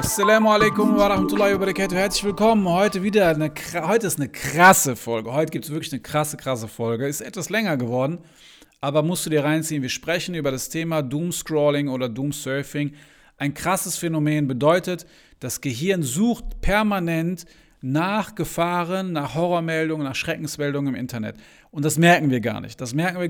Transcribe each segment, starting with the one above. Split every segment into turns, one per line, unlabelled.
Assalamu alaikum wa rahmatullahi wa barakatuh. Herzlich willkommen. Heute ist eine krasse Folge. Heute gibt es wirklich eine krasse Folge. Ist etwas länger geworden, aber musst du dir reinziehen. Wir sprechen über das Thema Doomscrolling oder Doomsurfing. Ein krasses Phänomen bedeutet, das Gehirn sucht permanent nach Gefahren, nach Horrormeldungen, nach Schreckensmeldungen im Internet. Und das merken wir gar nicht.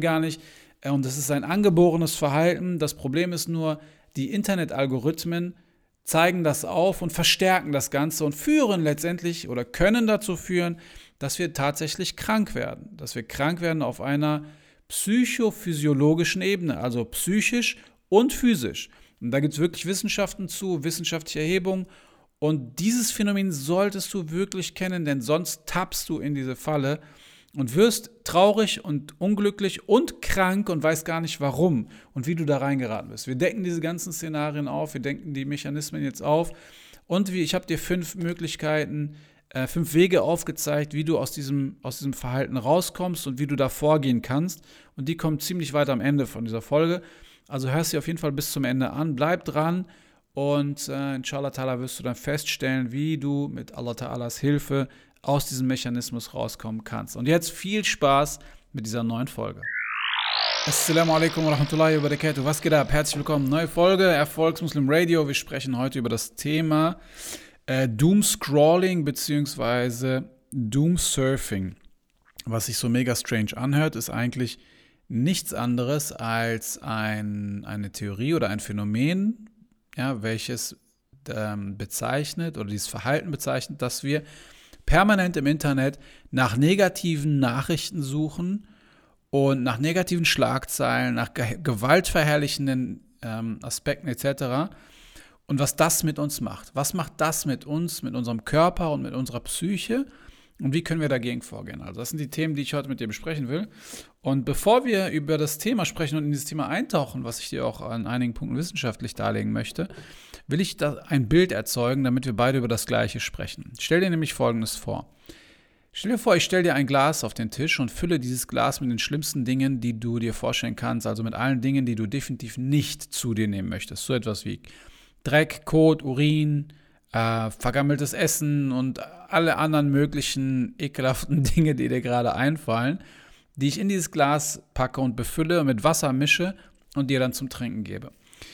Und das ist ein angeborenes Verhalten. Das Problem ist nur, die Internetalgorithmen zeigen das auf und verstärken das Ganze und führen letztendlich oder können dazu führen, dass wir tatsächlich krank werden. Dass wir krank werden auf einer psychophysiologischen Ebene, also psychisch und physisch. Und da gibt es wirklich Wissenschaften zu, wissenschaftliche Erhebungen. Und dieses Phänomen solltest du wirklich kennen, denn sonst tappst du in diese Falle und wirst traurig und unglücklich und krank und weißt gar nicht warum und wie du da reingeraten bist. Wir decken diese ganzen Szenarien auf, wir denken die Mechanismen jetzt auf und ich habe dir 5 Möglichkeiten, 5 Wege aufgezeigt, wie du aus diesem Verhalten rauskommst und wie du da vorgehen kannst. Und die kommen ziemlich weit am Ende von dieser Folge. Also hörst sie auf jeden Fall bis zum Ende an, bleib dran und inshallah ta'ala wirst du dann feststellen, wie du mit Allah ta'alas Hilfe aus diesem Mechanismus rauskommen kannst. Und jetzt viel Spaß mit dieser neuen Folge. Assalamu alaikum wa rahmatullahi wa barakatuh. Was geht ab? Herzlich willkommen. Neue Folge, Erfolgsmuslim Radio. Wir sprechen heute über das Thema Doomscrolling bzw. Doomsurfing. Was sich so mega strange anhört, ist eigentlich nichts anderes als eine Theorie oder ein Phänomen, ja, welches bezeichnet oder dieses Verhalten bezeichnet, dass wir permanent im Internet nach negativen Nachrichten suchen und nach negativen Schlagzeilen, nach gewaltverherrlichenden Aspekten etc. Und was das mit uns macht. Was macht das mit uns, mit unserem Körper und mit unserer Psyche? Und wie können wir dagegen vorgehen? Also das sind die Themen, die ich heute mit dir besprechen will. Und bevor wir über das Thema sprechen und in dieses Thema eintauchen, was ich dir auch an einigen Punkten wissenschaftlich darlegen möchte, will ich da ein Bild erzeugen, damit wir beide über das Gleiche sprechen. Stell dir nämlich Folgendes vor. Stell dir vor, ich stelle dir ein Glas auf den Tisch und fülle dieses Glas mit den schlimmsten Dingen, die du dir vorstellen kannst, also mit allen Dingen, die du definitiv nicht zu dir nehmen möchtest. So etwas wie Dreck, Kot, Urin, vergammeltes Essen und alle anderen möglichen ekelhaften Dinge, die dir gerade einfallen, die ich in dieses Glas packe und befülle und mit Wasser mische und dir dann zum Trinken gebe.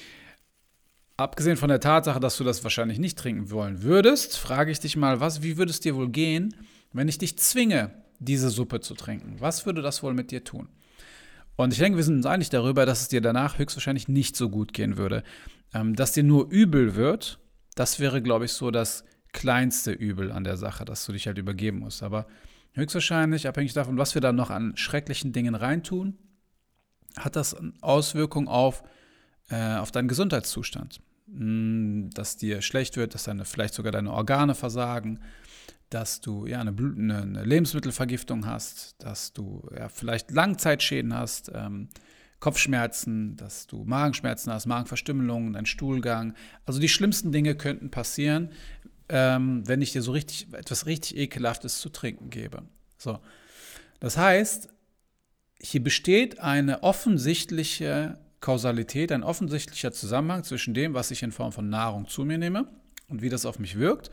Abgesehen von der Tatsache, dass du das wahrscheinlich nicht trinken wollen würdest, frage ich dich mal, wie würde es dir wohl gehen, wenn ich dich zwinge, diese Suppe zu trinken? Was würde das wohl mit dir tun? Und ich denke, wir sind uns einig darüber, dass es dir danach höchstwahrscheinlich nicht so gut gehen würde. Dass dir nur übel wird, das wäre, glaube ich, so das kleinste Übel an der Sache, dass du dich halt übergeben musst. Aber höchstwahrscheinlich, abhängig davon, was wir da noch an schrecklichen Dingen reintun, hat das Auswirkungen auf deinen Gesundheitszustand. Dass dir schlecht wird, dass vielleicht sogar deine Organe versagen, dass du eine Lebensmittelvergiftung hast, dass du vielleicht Langzeitschäden hast, Kopfschmerzen, dass du Magenschmerzen hast, Magenverstümmelungen, dein Stuhlgang. Also die schlimmsten Dinge könnten passieren, wenn ich dir so etwas richtig Ekelhaftes zu trinken gebe. So. Das heißt, hier besteht eine offensichtliche Kausalität, ein offensichtlicher Zusammenhang zwischen dem, was ich in Form von Nahrung zu mir nehme und wie das auf mich wirkt.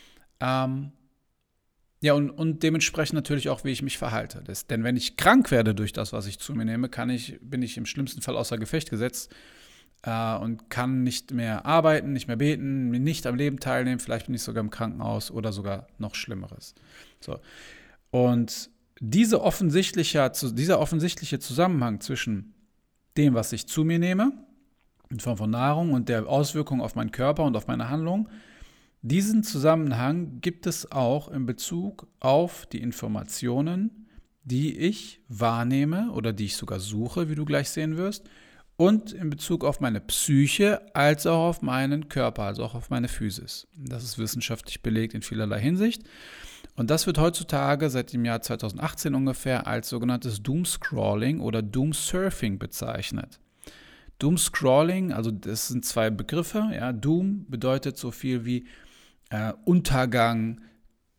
Und dementsprechend natürlich auch, wie ich mich verhalte. Denn wenn ich krank werde durch das, was ich zu mir nehme, bin ich im schlimmsten Fall außer Gefecht gesetzt und kann nicht mehr arbeiten, nicht mehr beten, nicht am Leben teilnehmen, vielleicht bin ich sogar im Krankenhaus oder sogar noch Schlimmeres. So. Und dieser offensichtliche Zusammenhang zwischen dem, was ich zu mir nehme, in Form von Nahrung und der Auswirkung auf meinen Körper und auf meine Handlung, diesen Zusammenhang gibt es auch in Bezug auf die Informationen, die ich wahrnehme oder die ich sogar suche, wie du gleich sehen wirst, und in Bezug auf meine Psyche als auch auf meinen Körper, also auch auf meine Physis. Das ist wissenschaftlich belegt in vielerlei Hinsicht. Und das wird heutzutage seit dem Jahr 2018 ungefähr als sogenanntes Doomscrolling oder Doomsurfing bezeichnet. Doomscrolling, also das sind 2 Begriffe. Ja. Doom bedeutet so viel wie Untergang,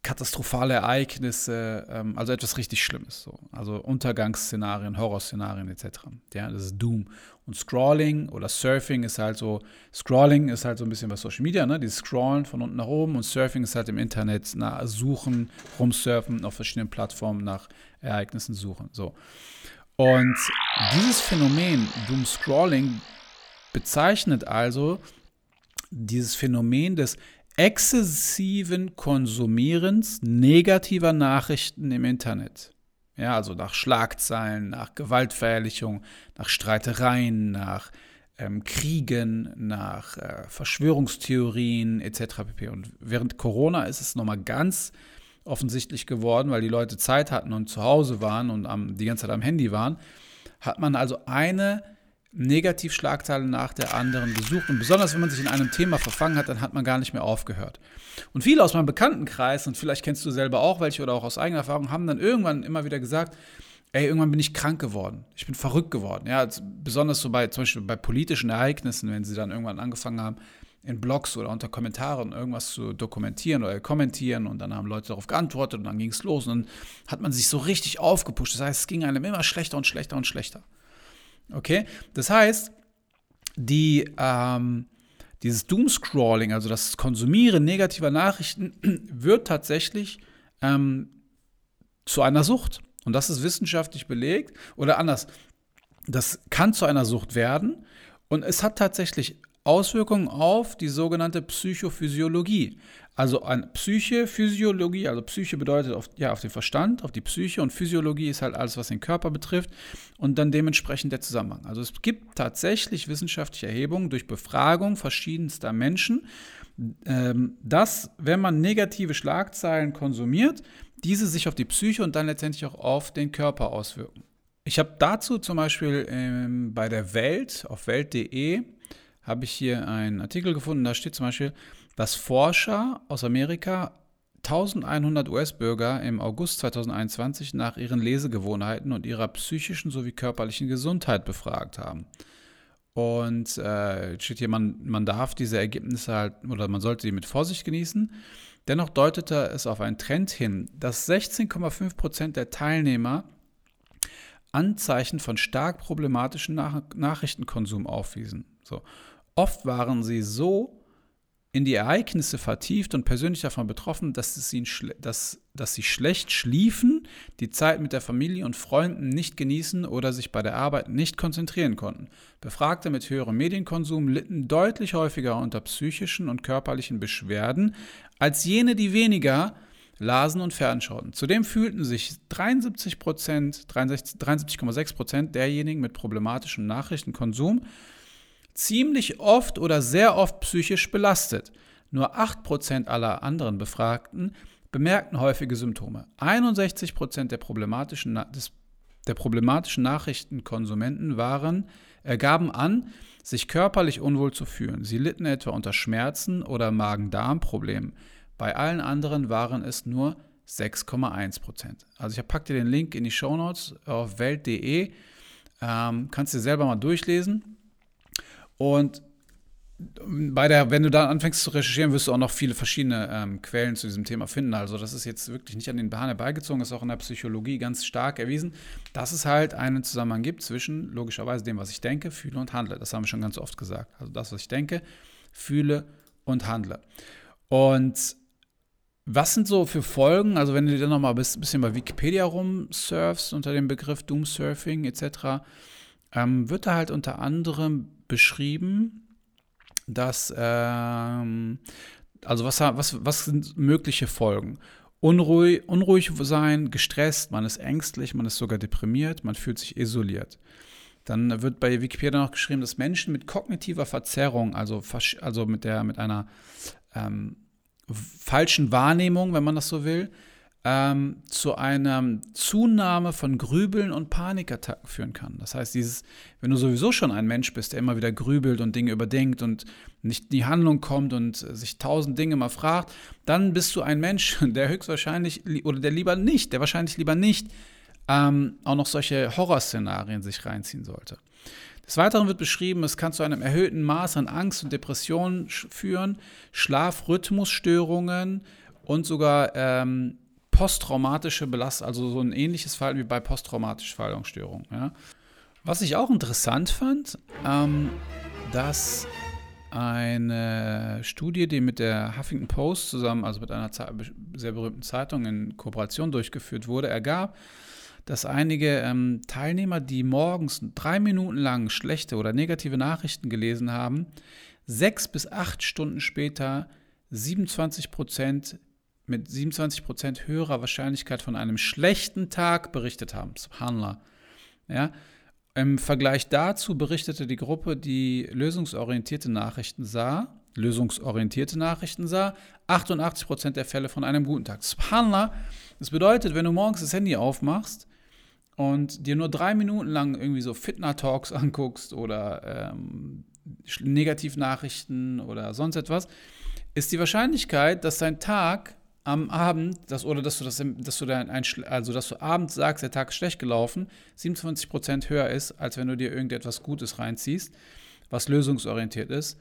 katastrophale Ereignisse, also etwas richtig Schlimmes. So. Also Untergangsszenarien, Horrorszenarien etc. Ja, das ist Doom. Und Scrolling oder Surfing ist halt so, Scrolling ist halt so ein bisschen bei Social Media, ne? Dieses Scrollen von unten nach oben, und Surfing ist halt im Internet suchen, rumsurfen, auf verschiedenen Plattformen nach Ereignissen suchen. So. Und dieses Phänomen Doom Scrolling bezeichnet also dieses Phänomen des exzessiven Konsumierens negativer Nachrichten im Internet. Ja, also nach Schlagzeilen, nach Gewaltverherrlichung, nach Streitereien, nach Kriegen, nach Verschwörungstheorien etc. pp. Und während Corona ist es nochmal ganz offensichtlich geworden, weil die Leute Zeit hatten und zu Hause waren und die ganze Zeit am Handy waren, hat man also eine Negativschlagzeile nach der anderen gesucht. Und besonders, wenn man sich in einem Thema verfangen hat, dann hat man gar nicht mehr aufgehört. Und viele aus meinem Bekanntenkreis, und vielleicht kennst du selber auch welche oder auch aus eigener Erfahrung, haben dann irgendwann immer wieder gesagt, irgendwann bin ich krank geworden. Ich bin verrückt geworden. Ja, besonders so zum Beispiel bei politischen Ereignissen, wenn sie dann irgendwann angefangen haben, in Blogs oder unter Kommentaren irgendwas zu dokumentieren oder kommentieren, und dann haben Leute darauf geantwortet und dann ging es los und dann hat man sich so richtig aufgepusht. Das heißt, es ging einem immer schlechter und schlechter und schlechter. Okay? Das heißt, dieses Doomscrolling, also das Konsumieren negativer Nachrichten, wird tatsächlich zu einer Sucht. Und das ist wissenschaftlich belegt. Oder anders, das kann zu einer Sucht werden. Und es hat tatsächlich Auswirkungen auf die sogenannte Psychophysiologie. Also an Physiologie, also Psyche bedeutet auf den Verstand, auf die Psyche, und Physiologie ist halt alles, was den Körper betrifft, und dann dementsprechend der Zusammenhang. Also es gibt tatsächlich wissenschaftliche Erhebungen durch Befragung verschiedenster Menschen, dass, wenn man negative Schlagzeilen konsumiert, diese sich auf die Psyche und dann letztendlich auch auf den Körper auswirken. Ich habe dazu zum Beispiel bei der Welt, auf welt.de, habe ich hier einen Artikel gefunden, da steht zum Beispiel, dass Forscher aus Amerika 1100 US-Bürger im August 2021 nach ihren Lesegewohnheiten und ihrer psychischen sowie körperlichen Gesundheit befragt haben. Und steht hier, man darf diese Ergebnisse halt, oder man sollte die mit Vorsicht genießen. Dennoch deutete es auf einen Trend hin, dass 16,5% der Teilnehmer Anzeichen von stark problematischen Nachrichtenkonsum aufwiesen. So. Oft waren sie so in die Ereignisse vertieft und persönlich davon betroffen, dass sie schlecht schliefen, die Zeit mit der Familie und Freunden nicht genießen oder sich bei der Arbeit nicht konzentrieren konnten. Befragte mit höherem Medienkonsum litten deutlich häufiger unter psychischen und körperlichen Beschwerden als jene, die weniger lasen und fernschauten. Zudem fühlten sich 73,6% derjenigen mit problematischem Nachrichtenkonsum ziemlich oft oder sehr oft psychisch belastet. Nur 8% aller anderen Befragten bemerkten häufige Symptome. 61% der problematischen Nachrichtenkonsumenten gaben an, sich körperlich unwohl zu fühlen. Sie litten etwa unter Schmerzen oder Magen-Darm-Problemen. Bei allen anderen waren es nur 6,1%. Also ich packe dir den Link in die Shownotes auf welt.de. Kannst du dir selber mal durchlesen. Und wenn du da anfängst zu recherchieren, wirst du auch noch viele verschiedene Quellen zu diesem Thema finden. Also das ist jetzt wirklich nicht an den Haaren herbeigezogen, ist auch in der Psychologie ganz stark erwiesen, dass es halt einen Zusammenhang gibt zwischen, logischerweise, dem, was ich denke, fühle und handle. Das haben wir schon ganz oft gesagt. Also das, was ich denke, fühle und handle. Und was sind so für Folgen, also wenn du dir dann nochmal ein bisschen bei Wikipedia rumsurfst unter dem Begriff Doomsurfing etc., wird da halt unter anderem beschrieben, dass, also was sind mögliche Folgen? Unruhig sein, gestresst, man ist ängstlich, man ist sogar deprimiert, man fühlt sich isoliert. Dann wird bei Wikipedia noch geschrieben, dass Menschen mit kognitiver Verzerrung, also mit einer falschen Wahrnehmung, wenn man das so will, zu einer Zunahme von Grübeln und Panikattacken führen kann. Das heißt, wenn du sowieso schon ein Mensch bist, der immer wieder grübelt und Dinge überdenkt und nicht in die Handlung kommt und sich 1000 Dinge mal fragt, dann bist du ein Mensch, der höchstwahrscheinlich, oder der wahrscheinlich lieber nicht auch noch solche Horrorszenarien sich reinziehen sollte. Des Weiteren wird beschrieben, es kann zu einem erhöhten Maß an Angst und Depressionen führen, Schlafrhythmusstörungen und sogar posttraumatische Belastung, also so ein ähnliches Verhalten wie bei posttraumatischer Verhaltensstörung. Ja. Was ich auch interessant fand, dass eine Studie, die mit der Huffington Post zusammen, also mit einer sehr berühmten Zeitung in Kooperation durchgeführt wurde, ergab, dass einige Teilnehmer, die morgens 3 Minuten lang schlechte oder negative Nachrichten gelesen haben, 6 bis 8 Stunden später 27% mit 27% höherer Wahrscheinlichkeit von einem schlechten Tag berichtet haben. Subhanallah. Ja. Im Vergleich dazu berichtete die Gruppe, die lösungsorientierte Nachrichten sah, 88% der Fälle von einem guten Tag. Subhanallah. Das bedeutet, wenn du morgens das Handy aufmachst und dir nur 3 Minuten lang irgendwie so Fitna-Talks anguckst oder Negativnachrichten oder sonst etwas, ist die Wahrscheinlichkeit, dass dein Tag am Abend, dass du abends sagst, der Tag ist schlecht gelaufen, 27% höher ist, als wenn du dir irgendetwas Gutes reinziehst, was lösungsorientiert ist,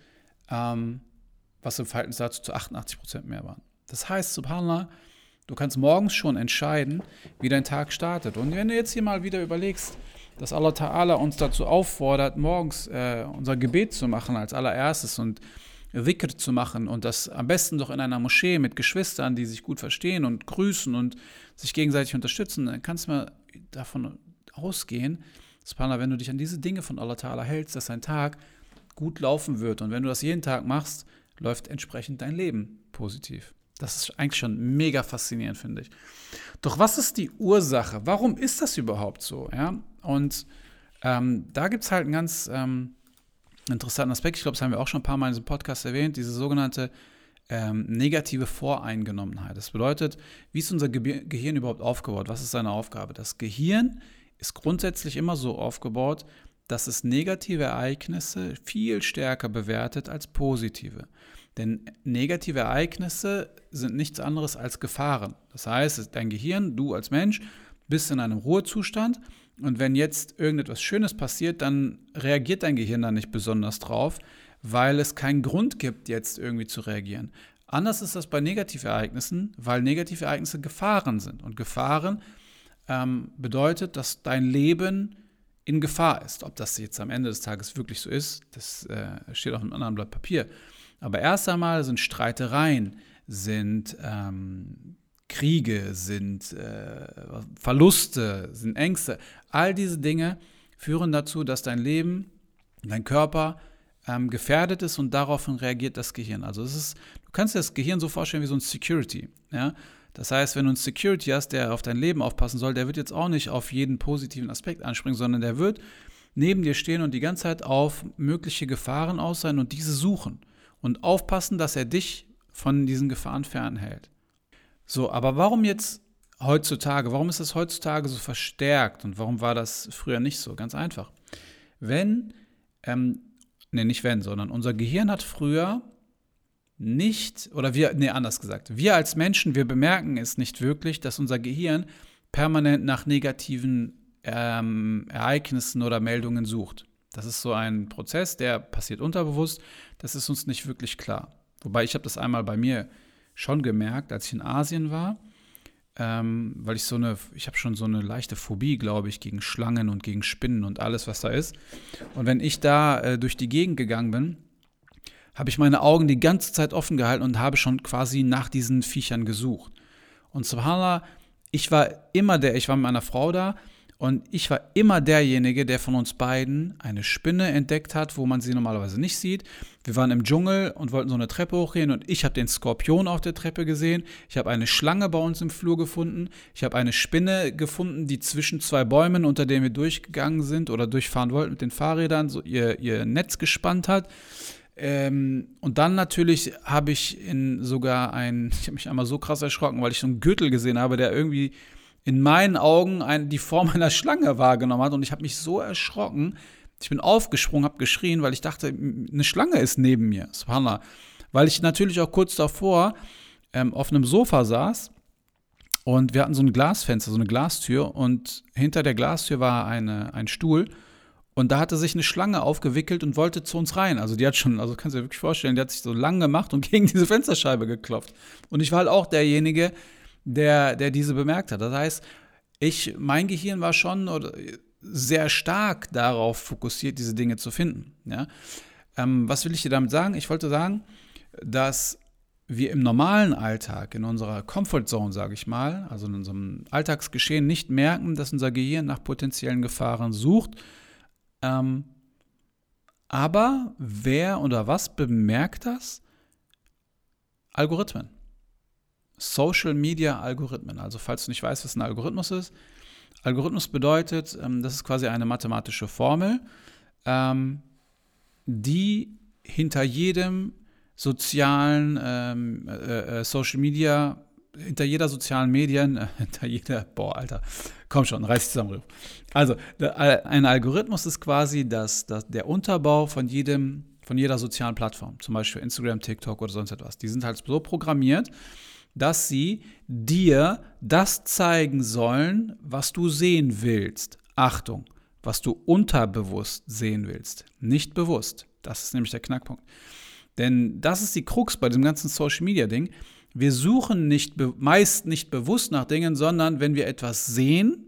was im Verhältnis dazu zu 88% mehr waren. Das heißt, subhanallah, du kannst morgens schon entscheiden, wie dein Tag startet. Und wenn du jetzt hier mal wieder überlegst, dass Allah Ta'ala uns dazu auffordert, morgens unser Gebet zu machen als allererstes und Dhikr zu machen und das am besten doch in einer Moschee mit Geschwistern, die sich gut verstehen und grüßen und sich gegenseitig unterstützen, dann kannst du mal davon ausgehen, subhanallah, wenn du dich an diese Dinge von Allah Ta'ala hältst, dass dein Tag gut laufen wird. Und wenn du das jeden Tag machst, läuft entsprechend dein Leben positiv. Das ist eigentlich schon mega faszinierend, finde ich. Doch was ist die Ursache? Warum ist das überhaupt so? Ja? Und da gibt es halt einen ganz interessanten Aspekt. Ich glaube, das haben wir auch schon ein paar Mal in diesem Podcast erwähnt, diese sogenannte negative Voreingenommenheit. Das bedeutet, wie ist unser Gehirn überhaupt aufgebaut? Was ist seine Aufgabe? Das Gehirn ist grundsätzlich immer so aufgebaut, dass es negative Ereignisse viel stärker bewertet als positive. Denn negative Ereignisse sind nichts anderes als Gefahren. Das heißt, dein Gehirn, du als Mensch, bist in einem Ruhezustand und wenn jetzt irgendetwas Schönes passiert, dann reagiert dein Gehirn da nicht besonders drauf, weil es keinen Grund gibt, jetzt irgendwie zu reagieren. Anders ist das bei Negativereignissen, weil Negativereignisse Gefahren sind. Und Gefahren bedeutet, dass dein Leben in Gefahr ist. Ob das jetzt am Ende des Tages wirklich so ist, das steht auf einem anderen Blatt Papier. Aber erst einmal sind Streitereien, sind Kriege, sind Verluste, sind Ängste. All diese Dinge führen dazu, dass dein Leben, dein Körper gefährdet ist und daraufhin reagiert das Gehirn. Also du kannst dir das Gehirn so vorstellen wie so ein Security. Ja? Das heißt, wenn du einen Security hast, der auf dein Leben aufpassen soll, der wird jetzt auch nicht auf jeden positiven Aspekt anspringen, sondern der wird neben dir stehen und die ganze Zeit auf mögliche Gefahren aus sein und diese suchen und aufpassen, dass er dich von diesen Gefahren fernhält. So, aber warum jetzt heutzutage? Warum ist das heutzutage so verstärkt und warum war das früher nicht so? Ganz einfach. Sondern unser Gehirn hat früher anders gesagt, wir als Menschen, wir bemerken es nicht wirklich, dass unser Gehirn permanent nach negativen Ereignissen oder Meldungen sucht. Das ist so ein Prozess, der passiert unterbewusst, das ist uns nicht wirklich klar. Wobei ich habe das einmal bei mir schon gemerkt, als ich in Asien war, weil ich habe schon so eine leichte Phobie, glaube ich, gegen Schlangen und gegen Spinnen und alles, was da ist. Und wenn ich da durch die Gegend gegangen bin, habe ich meine Augen die ganze Zeit offen gehalten und habe schon quasi nach diesen Viechern gesucht. Und subhanallah, ich war mit meiner Frau da und ich war immer derjenige, der von uns beiden eine Spinne entdeckt hat, wo man sie normalerweise nicht sieht. Wir waren im Dschungel und wollten so eine Treppe hochgehen und ich habe den Skorpion auf der Treppe gesehen. Ich habe eine Schlange bei uns im Flur gefunden. Ich habe eine Spinne gefunden, die zwischen 2 Bäumen, unter denen wir durchgegangen sind oder durchfahren wollten mit den Fahrrädern, so ihr Netz gespannt hat. Und dann natürlich habe ich mich einmal so krass erschrocken, weil ich so einen Gürtel gesehen habe, der irgendwie in meinen Augen die Form einer Schlange wahrgenommen hat und ich habe mich so erschrocken, ich bin aufgesprungen, habe geschrien, weil ich dachte, eine Schlange ist neben mir, subhanallah. Weil ich natürlich auch kurz davor auf einem Sofa saß und wir hatten so ein Glasfenster, so eine Glastür und hinter der Glastür war ein Stuhl Und da hatte sich eine Schlange aufgewickelt und wollte zu uns rein. Also die hat schon, also kannst du dir wirklich vorstellen, die hat sich so lang gemacht und gegen diese Fensterscheibe geklopft. Und ich war halt auch derjenige, der diese bemerkt hat. Das heißt, mein Gehirn war schon sehr stark darauf fokussiert, diese Dinge zu finden. Ja? Was will ich dir damit sagen? Ich wollte sagen, dass wir im normalen Alltag, in unserer Comfortzone, sage ich mal, also in unserem Alltagsgeschehen nicht merken, dass unser Gehirn nach potenziellen Gefahren sucht. Aber wer oder was bemerkt das? Algorithmen. Social Media Algorithmen. Also falls du nicht weißt, was ein Algorithmus ist. Algorithmus bedeutet, das ist quasi eine mathematische Formel, die hinter jedem sozialen Social Media, hinter jeder sozialen Medien, komm schon, reiß dich zusammen. Also, ein Algorithmus ist quasi der Unterbau von jeder sozialen Plattform, zum Beispiel Instagram, TikTok oder sonst etwas. Die sind halt so programmiert, dass sie dir das zeigen sollen, was du sehen willst. Achtung, was du unterbewusst sehen willst, nicht bewusst. Das ist nämlich der Knackpunkt. Denn das ist die Krux bei diesem ganzen Social-Media-Ding. Wir suchen meist nicht bewusst nach Dingen, sondern wenn wir etwas sehen,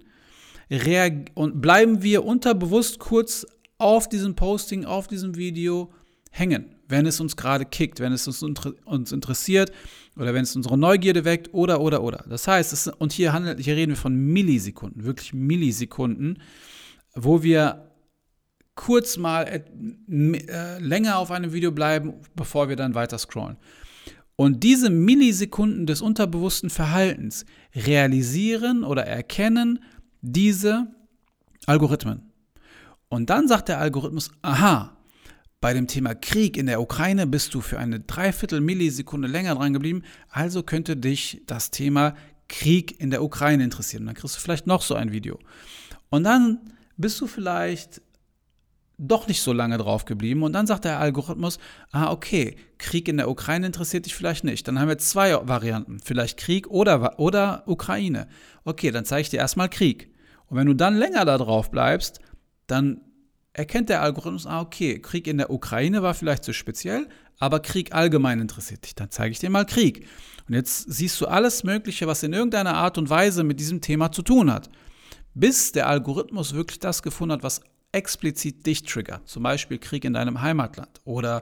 und bleiben wir unterbewusst kurz auf diesem Posting, auf diesem Video hängen, wenn es uns gerade kickt, wenn es uns interessiert oder wenn es unsere Neugierde weckt oder. Das heißt, hier reden wir von Millisekunden, wirklich Millisekunden, wo wir kurz mal länger auf einem Video bleiben, bevor wir dann weiter scrollen. Und diese Millisekunden des unterbewussten Verhaltens realisieren oder erkennen diese Algorithmen. Und dann sagt der Algorithmus, aha, bei dem Thema Krieg in der Ukraine bist du für eine 3/4 Millisekunde länger dran geblieben, also könnte dich das Thema Krieg in der Ukraine interessieren. Dann kriegst du vielleicht noch so ein Video. Und dann bist du vielleicht doch nicht so lange drauf geblieben und dann sagt der Algorithmus, okay, Krieg in der Ukraine interessiert dich vielleicht nicht. Dann haben wir 2 Varianten, vielleicht Krieg oder Ukraine. Okay, dann zeige ich dir erstmal Krieg. Und wenn du dann länger da drauf bleibst, dann erkennt der Algorithmus, okay, Krieg in der Ukraine war vielleicht zu speziell, aber Krieg allgemein interessiert dich. Dann zeige ich dir mal Krieg. Und jetzt siehst du alles Mögliche, was in irgendeiner Art und Weise mit diesem Thema zu tun hat. Bis der Algorithmus wirklich das gefunden hat, was explizit dich triggert. Zum Beispiel Krieg in deinem Heimatland oder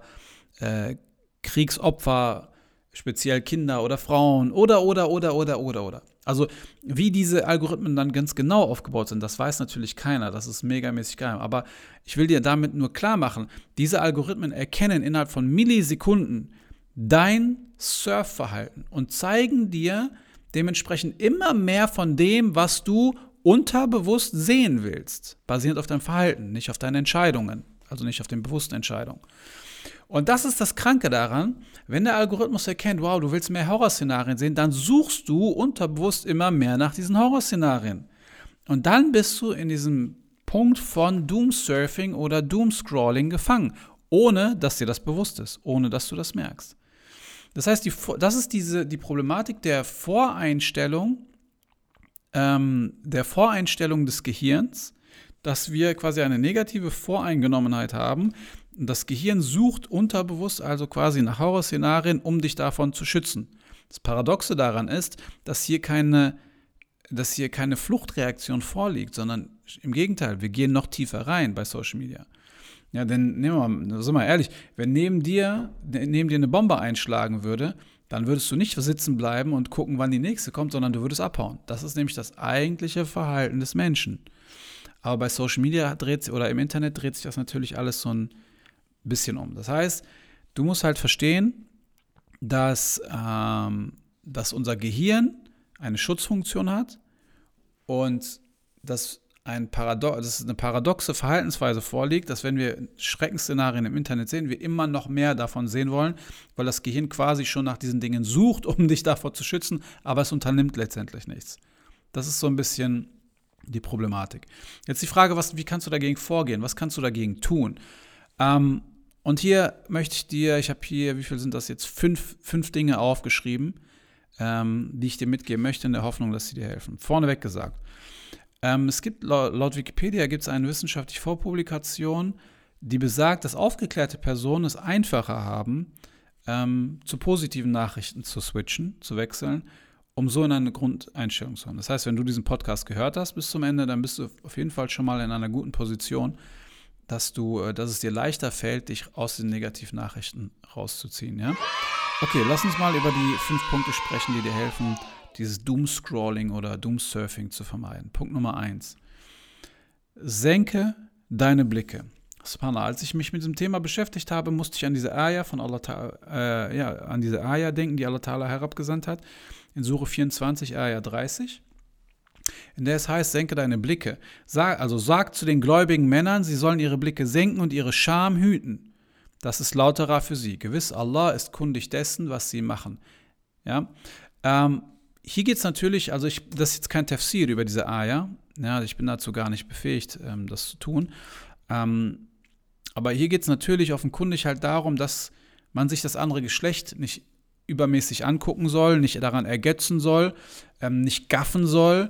Kriegsopfer, speziell Kinder oder Frauen oder. Also wie diese Algorithmen dann ganz genau aufgebaut sind, das weiß natürlich keiner, das ist megamäßig geheim. Aber ich will dir damit nur klar machen, diese Algorithmen erkennen innerhalb von Millisekunden dein Surfverhalten und zeigen dir dementsprechend immer mehr von dem, was du unterbewusst sehen willst, basierend auf deinem Verhalten, nicht auf deinen Entscheidungen, also nicht auf den bewussten Entscheidungen. Und das ist das Kranke daran, wenn der Algorithmus erkennt, wow, du willst mehr Horrorszenarien sehen, dann suchst du unterbewusst immer mehr nach diesen Horrorszenarien. Und dann bist du in diesem Punkt von Doomsurfing oder Doomscrolling gefangen, ohne dass dir das bewusst ist, ohne dass du das merkst. Das heißt, das ist die Problematik der Voreinstellung des Gehirns, dass wir quasi eine negative Voreingenommenheit haben. Das Gehirn sucht unterbewusst also quasi nach Horrorszenarien, um dich davon zu schützen. Das Paradoxe daran ist, dass hier keine Fluchtreaktion vorliegt, sondern im Gegenteil, wir gehen noch tiefer rein bei Social Media. Ja, denn sind wir ehrlich, wenn neben dir eine Bombe einschlagen würde, dann würdest du nicht sitzen bleiben und gucken, wann die nächste kommt, sondern du würdest abhauen. Das ist nämlich das eigentliche Verhalten des Menschen. Aber bei Social Media oder im Internet dreht sich das natürlich alles so ein bisschen um. Das heißt, du musst halt verstehen, dass unser Gehirn eine Schutzfunktion hat und dass eine paradoxe Verhaltensweise vorliegt, dass wenn wir Schreckensszenarien im Internet sehen, wir immer noch mehr davon sehen wollen, weil das Gehirn quasi schon nach diesen Dingen sucht, um dich davor zu schützen, aber es unternimmt letztendlich nichts. Das ist so ein bisschen die Problematik. Jetzt die Frage, wie kannst du dagegen vorgehen? Was kannst du dagegen tun? Und hier ich habe hier, wie viel sind das jetzt? 5 Dinge aufgeschrieben, die ich dir mitgeben möchte, in der Hoffnung, dass sie dir helfen. Vorneweg gesagt, Es gibt laut Wikipedia gibt es eine wissenschaftliche Vorpublikation, die besagt, dass aufgeklärte Personen es einfacher haben, zu positiven Nachrichten zu switchen, zu wechseln, um so in eine Grundeinstellung zu kommen. Das heißt, wenn du diesen Podcast gehört hast bis zum Ende, dann bist du auf jeden Fall schon mal in einer guten Position, dass es dir leichter fällt, dich aus den negativen Nachrichten rauszuziehen. Ja? Okay, lass uns mal über die 5 Punkte sprechen, die dir helfen, dieses Doomscrolling oder Doomsurfing zu vermeiden. Punkt Nummer 1. Senke deine Blicke. Subhanallah, als ich mich mit diesem Thema beschäftigt habe, musste ich an diese Ayah von Allah an diese Ayah denken, die Allah Ta'ala herabgesandt hat, in Sure 24, Ayah 30, in der es heißt, senke deine Blicke. Sag zu den gläubigen Männern, sie sollen ihre Blicke senken und ihre Scham hüten. Das ist lauterer für sie. Gewiss, Allah ist kundig dessen, was sie machen. Ja? Hier geht es natürlich, das ist jetzt kein Tafsir über diese Ayah, ja, ich bin dazu gar nicht befähigt, das zu tun. Aber hier geht es natürlich offenkundig halt darum, dass man sich das andere Geschlecht nicht übermäßig angucken soll, nicht daran ergötzen soll, nicht gaffen soll.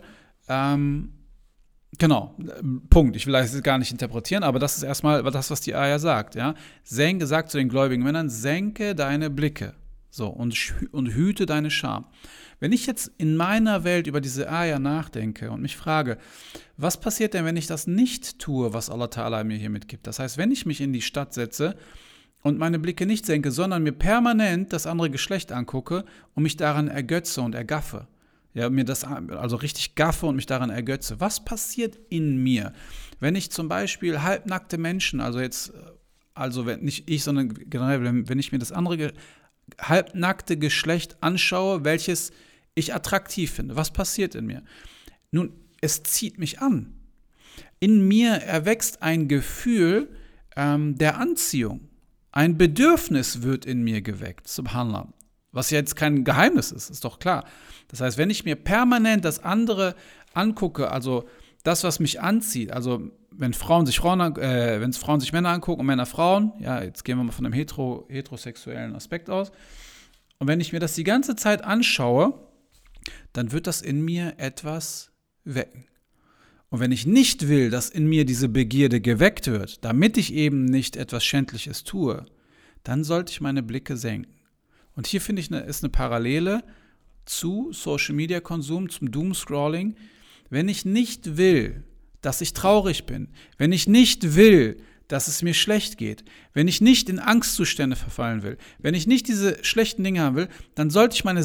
Genau, Punkt. Ich will das gar nicht interpretieren, aber das ist erstmal das, was die Ayah sagt. Ja? Sagt zu den gläubigen Männern, senke deine Blicke so, und hüte deine Scham. Wenn ich jetzt in meiner Welt über diese Ayah nachdenke und mich frage, was passiert denn, wenn ich das nicht tue, was Allah Ta'ala mir hier mitgibt? Das heißt, wenn ich mich in die Stadt setze und meine Blicke nicht senke, sondern mir permanent das andere Geschlecht angucke und mich daran ergötze und ergaffe, ja, mir das also richtig gaffe und mich daran ergötze, was passiert in mir, wenn ich zum Beispiel halbnackte Menschen, wenn nicht ich, sondern generell, wenn ich mir das andere halbnackte Geschlecht anschaue, welches ich attraktiv finde. Was passiert in mir? Nun, es zieht mich an. In mir erwächst ein Gefühl der Anziehung. Ein Bedürfnis wird in mir geweckt, subhanallah. Was ja jetzt kein Geheimnis ist doch klar. Das heißt, wenn ich mir permanent das andere angucke, also das, was mich anzieht, also wenn Frauen sich Männer angucken und Männer Frauen, ja, jetzt gehen wir mal von einem heterosexuellen Aspekt aus, und wenn ich mir das die ganze Zeit anschaue, dann wird das in mir etwas wecken. Und wenn ich nicht will, dass in mir diese Begierde geweckt wird, damit ich eben nicht etwas Schändliches tue, dann sollte ich meine Blicke senken. Und hier finde ich, ist eine Parallele zu Social-Media-Konsum, zum Doomscrolling. Wenn ich nicht will, dass ich traurig bin, wenn ich nicht will, dass es mir schlecht geht, wenn ich nicht in Angstzustände verfallen will, wenn ich nicht diese schlechten Dinge haben will, dann sollte ich meine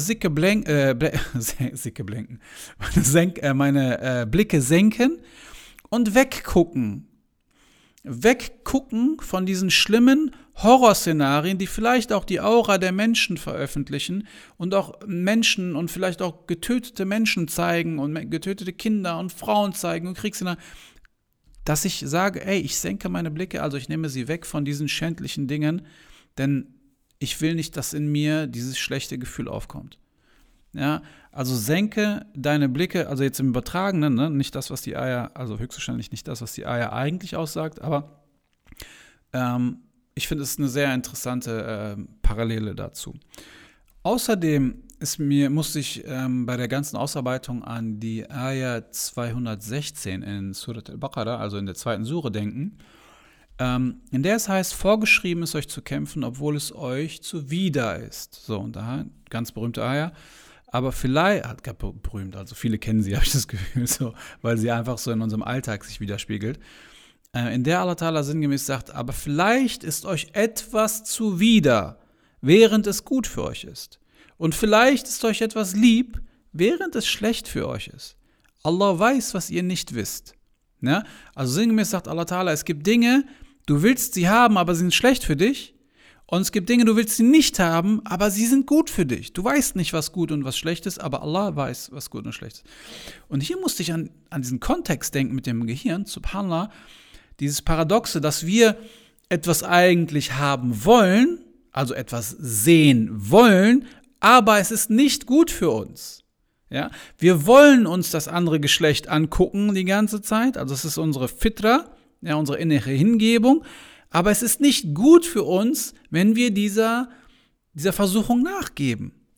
Blicke senken und weggucken. Weggucken von diesen schlimmen Horrorszenarien, die vielleicht auch die Aura der Menschen veröffentlichen und auch Menschen und vielleicht auch getötete Menschen zeigen und getötete Kinder und Frauen zeigen und Kriegsszenarien, dass ich sage, ich senke meine Blicke, also ich nehme sie weg von diesen schändlichen Dingen, denn ich will nicht, dass in mir dieses schlechte Gefühl aufkommt. Ja, also senke deine Blicke, also jetzt im Übertragenen, ne? Nicht das, was die Ayah, also höchstwahrscheinlich nicht das, was die Ayah eigentlich aussagt, aber ich finde, es ist eine sehr interessante Parallele dazu. Außerdem musste ich bei der ganzen Ausarbeitung an die Ayah 216 in Surat al-Baqarah, also in der 2. Sure, denken, in der es heißt, vorgeschrieben ist euch zu kämpfen, obwohl es euch zuwider ist. So, und da, ganz berühmte Ayah. Aber vielleicht, berühmt, also viele kennen sie, habe ich das Gefühl, so, weil sie einfach so in unserem Alltag sich widerspiegelt, in der Allah Ta'ala sinngemäß sagt, aber vielleicht ist euch etwas zuwider, während es gut für euch ist. Und vielleicht ist euch etwas lieb, während es schlecht für euch ist. Allah weiß, was ihr nicht wisst. Ja? Also sinngemäß sagt Allah Ta'ala, es gibt Dinge, du willst sie haben, aber sie sind schlecht für dich. Und es gibt Dinge, du willst sie nicht haben, aber sie sind gut für dich. Du weißt nicht, was gut und was schlecht ist, aber Allah weiß, was gut und schlecht ist. Und hier musste ich an diesen Kontext denken mit dem Gehirn, subhanallah, dieses Paradoxe, dass wir etwas eigentlich haben wollen, also etwas sehen wollen, aber es ist nicht gut für uns. Ja? Wir wollen uns das andere Geschlecht angucken die ganze Zeit, also es ist unsere Fitra, ja, unsere innere Hingebung, aber es ist nicht gut für uns, wenn wir dieser Versuchung nachgeben.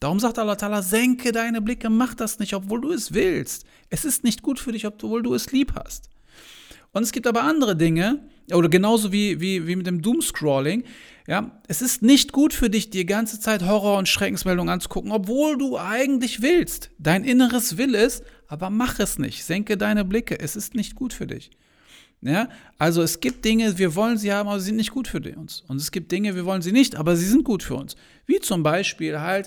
Darum sagt Allah Ta'ala, senke deine Blicke, mach das nicht, obwohl du es willst. Es ist nicht gut für dich, obwohl du es lieb hast. Und es gibt aber andere Dinge, oder genauso wie mit dem Doomscrolling, ja, es ist nicht gut für dich, die ganze Zeit Horror- und Schreckensmeldungen anzugucken, obwohl du eigentlich willst. Dein Inneres will es, aber mach es nicht. Senke deine Blicke, es ist nicht gut für dich. Ja, also es gibt Dinge, wir wollen sie haben, aber sie sind nicht gut für uns. Und es gibt Dinge, wir wollen sie nicht, aber sie sind gut für uns. Wie zum Beispiel halt,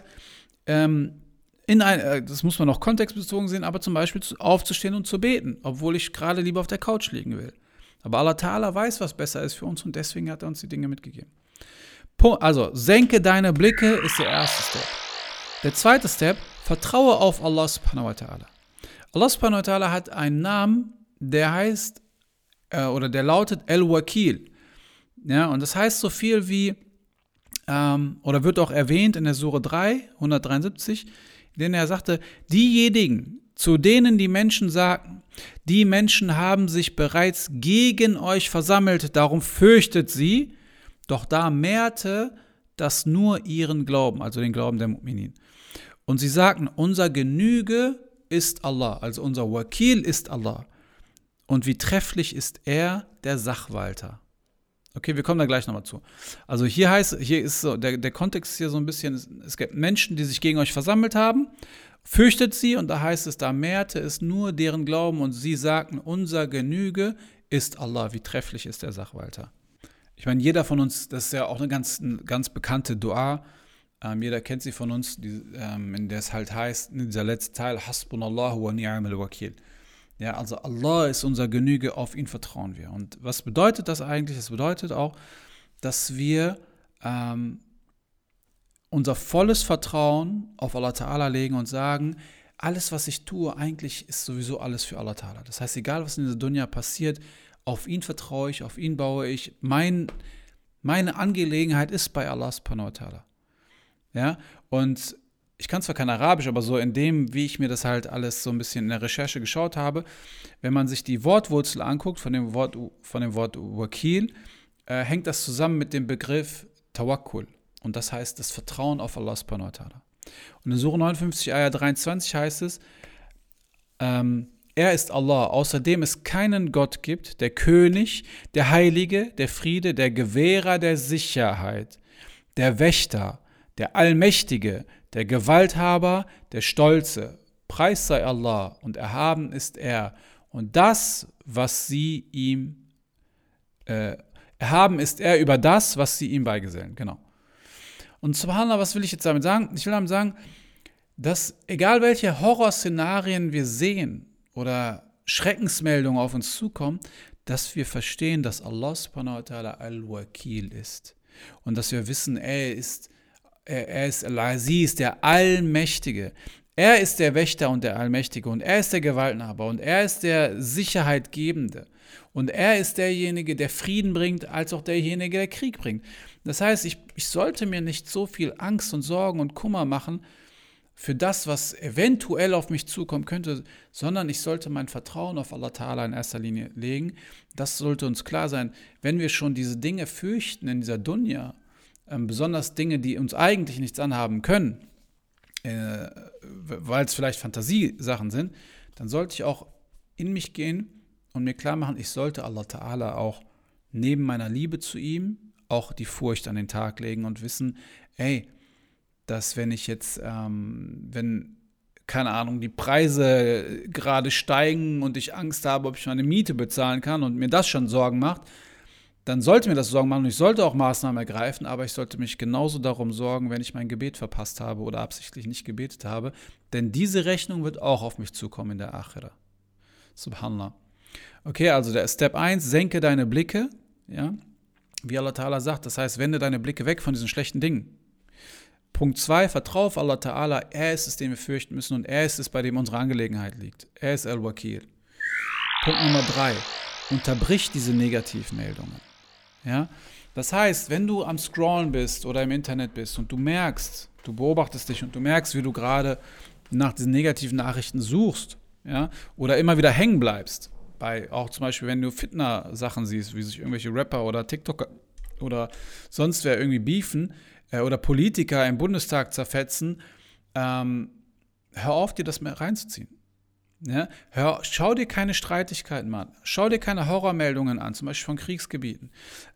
das muss man auch kontextbezogen sehen, aber zum Beispiel aufzustehen und zu beten, obwohl ich gerade lieber auf der Couch liegen will. Aber Allah Ta'ala weiß, was besser ist für uns und deswegen hat er uns die Dinge mitgegeben. Also, senke deine Blicke ist der erste Step. Der zweite Step, vertraue auf Allah Subhanahu wa Ta'ala. Allah Subhanahu wa Ta'ala hat einen Namen, der heißt, der lautet El-Wakil. Ja, und das heißt so viel wie, oder wird auch erwähnt in der Sure 3, 173, in der er sagte, diejenigen, zu denen die Menschen sagten, die Menschen haben sich bereits gegen euch versammelt, darum fürchtet sie, doch da mehrte das nur ihren Glauben, also den Glauben der Mu'minin. Und sie sagten, unser Genüge ist Allah, also unser Wakil ist Allah. Und wie trefflich ist er, der Sachwalter. Okay, wir kommen da gleich nochmal zu. Also hier ist so, der Kontext ist hier so ein bisschen, es gibt Menschen, die sich gegen euch versammelt haben, fürchtet sie und da heißt es, da mehrte es nur deren Glauben und sie sagten, unser Genüge ist Allah, wie trefflich ist der Sachwalter. Ich meine, jeder von uns, das ist ja auch eine ganz bekannte Dua, jeder kennt sie von uns, in der es halt heißt, in dieser letzte Teil, Hasbunallahu wa ni'mal wakil. Ja, also Allah ist unser Genüge, auf ihn vertrauen wir. Und was bedeutet das eigentlich? Das bedeutet auch, dass wir unser volles Vertrauen auf Allah Ta'ala legen und sagen, alles, was ich tue, eigentlich ist sowieso alles für Allah Ta'ala. Das heißt, egal, was in dieser Dunya passiert, auf ihn vertraue ich, auf ihn baue ich. Meine Angelegenheit ist bei Allah Subhanahu wa Ta'ala. Ja, und ich kann zwar kein Arabisch, aber so in dem, wie ich mir das halt alles so ein bisschen in der Recherche geschaut habe, wenn man sich die Wortwurzel anguckt von dem Wort Wakil, hängt das zusammen mit dem Begriff Tawakkul. Und das heißt das Vertrauen auf Allah Subhanahu wa Ta'ala. Und in Sure 59, Ayah 23 heißt es, er ist Allah, außerdem es keinen Gott gibt, der König, der Heilige, der Friede, der Gewährer der Sicherheit, der Wächter, der Allmächtige, der Gewalthaber, der Stolze. Preis sei Allah und erhaben ist er. Und das, was sie ihm, erhaben ist er über das, was sie ihm beigesellen. Genau. Und subhanallah, was will ich jetzt damit sagen? Ich will damit sagen, dass egal welche Horrorszenarien wir sehen oder Schreckensmeldungen auf uns zukommen, dass wir verstehen, dass Allah subhanahu wa ta'ala al-Wakil ist. Und dass wir wissen, er ist Al-Aziz, der Allmächtige. Er ist der Wächter und der Allmächtige und er ist der Gewalthaber und er ist der Sicherheitgebende. Und er ist derjenige, der Frieden bringt, als auch derjenige, der Krieg bringt. Das heißt, ich sollte mir nicht so viel Angst und Sorgen und Kummer machen für das, was eventuell auf mich zukommen könnte, sondern ich sollte mein Vertrauen auf Allah Ta'ala in erster Linie legen. Das sollte uns klar sein, wenn wir schon diese Dinge fürchten in dieser Dunya, besonders Dinge, die uns eigentlich nichts anhaben können, weil es vielleicht Fantasiesachen sind, dann sollte ich auch in mich gehen und mir klar machen, ich sollte Allah Ta'ala auch neben meiner Liebe zu ihm auch die Furcht an den Tag legen und wissen, dass wenn ich jetzt, keine Ahnung, die Preise gerade steigen und ich Angst habe, ob ich meine Miete bezahlen kann und mir das schon Sorgen macht, dann sollte mir das Sorgen machen und ich sollte auch Maßnahmen ergreifen, aber ich sollte mich genauso darum sorgen, wenn ich mein Gebet verpasst habe oder absichtlich nicht gebetet habe, denn diese Rechnung wird auch auf mich zukommen in der Akhira. Subhanallah. Okay, also der Step 1, senke deine Blicke, ja, wie Allah Ta'ala sagt, das heißt, wende deine Blicke weg von diesen schlechten Dingen. Punkt 2, vertraue auf Allah Ta'ala, er ist es, den wir fürchten müssen und er ist es, bei dem unsere Angelegenheit liegt. Er ist Al-Wakil. Punkt Nummer 3, unterbrich diese Negativmeldungen. Ja? Das heißt, wenn du am Scrollen bist oder im Internet bist und du merkst, du beobachtest dich und du merkst, wie du gerade nach diesen negativen Nachrichten suchst, ja, oder immer wieder hängen bleibst, auch zum Beispiel, wenn du Fitner-Sachen siehst, wie sich irgendwelche Rapper oder TikToker oder sonst wer irgendwie beefen oder Politiker im Bundestag zerfetzen, hör auf, dir das mehr reinzuziehen. Ja? Schau dir keine Streitigkeiten an. Schau dir keine Horrormeldungen an, zum Beispiel von Kriegsgebieten.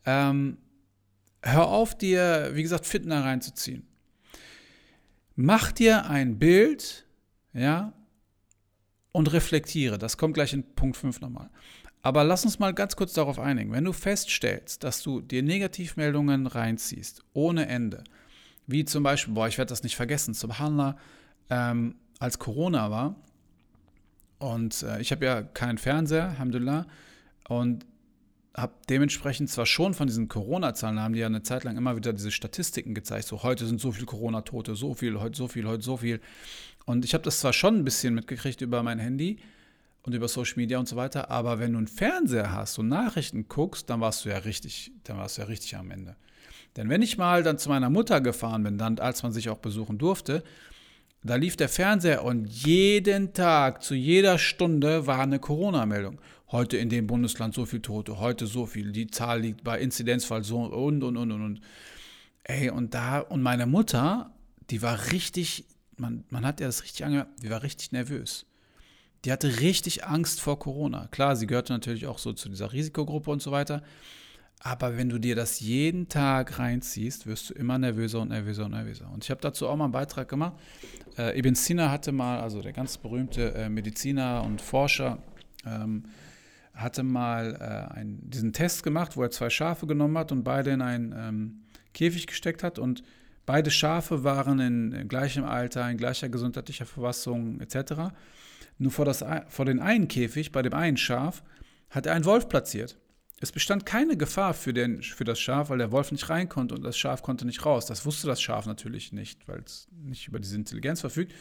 Hör auf, dir, wie gesagt, Fitna reinzuziehen. Mach dir ein Bild, ja, und reflektiere. Das kommt gleich in Punkt 5 nochmal. Aber lass uns mal ganz kurz darauf einigen. Wenn du feststellst, dass du dir Negativmeldungen reinziehst, ohne Ende, wie zum Beispiel, ich werde das nicht vergessen, Subhanallah, als Corona war, und ich habe ja keinen Fernseher, Alhamdulillah, und habe dementsprechend zwar schon von diesen Corona-Zahlen, haben die ja eine Zeit lang immer wieder diese Statistiken gezeigt, so heute sind so viele Corona-Tote, so viel, heute so viel, heute so viel. Und ich habe das zwar schon ein bisschen mitgekriegt über mein Handy und über Social Media und so weiter, aber wenn du einen Fernseher hast und Nachrichten guckst, dann warst du ja richtig am Ende. Denn wenn ich mal dann zu meiner Mutter gefahren bin, dann, als man sich auch besuchen durfte, da lief der Fernseher und jeden Tag, zu jeder Stunde war eine Corona-Meldung. Heute in dem Bundesland so viel Tote, heute so viel, die Zahl liegt bei Inzidenzfall so und. Ey, und meine Mutter, die war richtig, man hat ja das richtig angehört, die war richtig nervös. Die hatte richtig Angst vor Corona. Klar, sie gehörte natürlich auch so zu dieser Risikogruppe und so weiter. Aber wenn du dir das jeden Tag reinziehst, wirst du immer nervöser und nervöser und nervöser. Und ich habe dazu auch mal einen Beitrag gemacht. Ibn Sina hatte mal, also der ganz berühmte Mediziner und Forscher, hatte mal diesen Test gemacht, wo er 2 Schafe genommen hat und beide in einen Käfig gesteckt hat. Und beide Schafe waren in gleichem Alter, in gleicher gesundheitlicher Verfassung etc. Nur vor den einen Käfig, bei dem einen Schaf, hat er einen Wolf platziert. Es bestand keine Gefahr für das Schaf, weil der Wolf nicht rein konnte und das Schaf konnte nicht raus. Das wusste das Schaf natürlich nicht, weil es nicht über diese Intelligenz verfügt.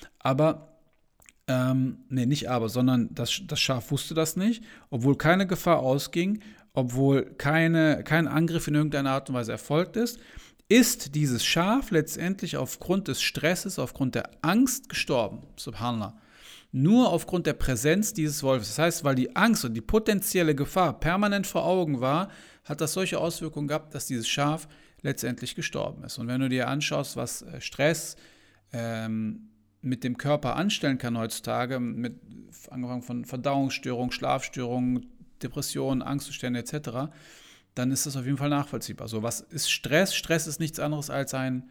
Sondern das Schaf wusste das nicht, obwohl keine Gefahr ausging, obwohl kein Angriff in irgendeiner Art und Weise erfolgt ist dieses Schaf letztendlich aufgrund des Stresses, aufgrund der Angst gestorben. Subhanallah. Nur aufgrund der Präsenz dieses Wolfes. Das heißt, weil die Angst und die potenzielle Gefahr permanent vor Augen war, hat das solche Auswirkungen gehabt, dass dieses Schaf letztendlich gestorben ist. Und wenn du dir anschaust, was Stress mit dem Körper anstellen kann heutzutage, angefangen von Verdauungsstörungen, Schlafstörungen, Depressionen, Angstzustände etc., dann ist das auf jeden Fall nachvollziehbar. So, was ist Stress? Stress ist nichts anderes als eine